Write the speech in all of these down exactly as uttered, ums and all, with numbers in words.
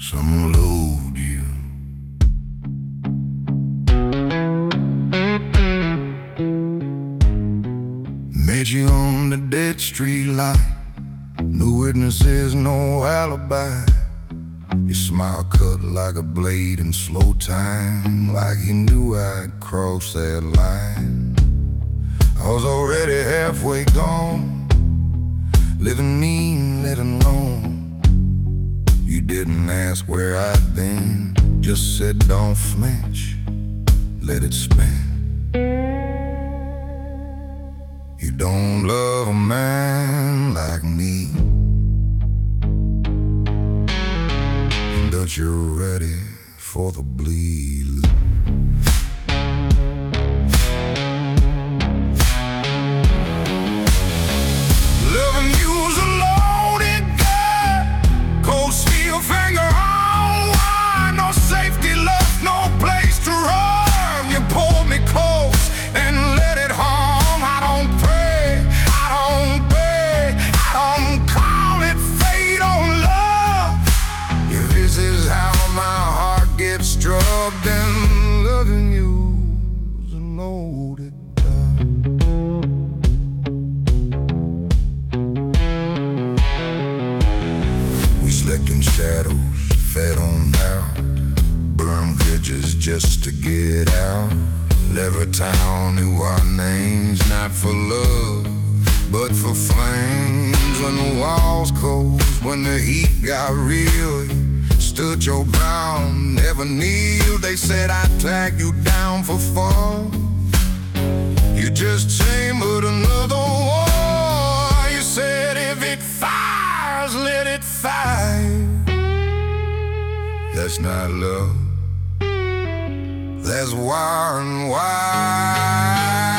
Some load you. Met you on the dead street light. No witnesses, no alibi. Your smile cut like a blade in slow time, like you knew I'd cross that line. I was already halfway gone, living mean, letting alone. You didn't ask where I'd been, just said don't flinch, let it spin. You don't love a man like me, but you're ready for the bleed. Loving you's a loaded gun, cold steel finger on wire, no safety left, no place to run. You pulled me close and let it home. I don't pray, I don't beg, I don't call it fate on love. If this is how my heart gets struck, then loving you's a loaded gun. We slept in shadows, fed on out, burned bridges just to get out. Levittown knew our names, not for love, but for flames. When the walls closed, when the heat got real, stood your ground, never kneeled. They said I'd tag you down for fun. You just chambered another war. You said if it fires, let it fire. That's not love, that's wire and wire.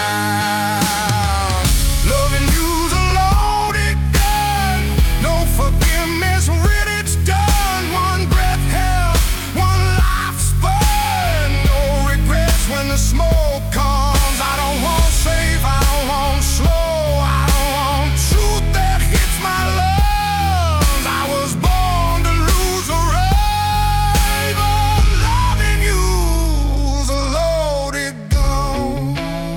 Loving you's a loaded gun, no forgiveness when it's done. One breath held, one life spun, no regrets when the smoke comes. I don't want safe, I don't want slow, I don't want truth that hits my lungs. I was born to lose a race, but loving you's a loaded gun.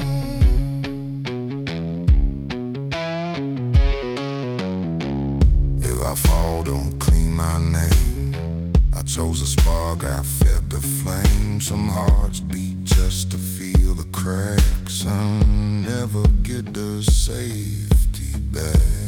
If I fall, don't clean my name. I chose a spark, I fed the flame. Some hearts beat just to feel the cracks. I'll never get the safety back.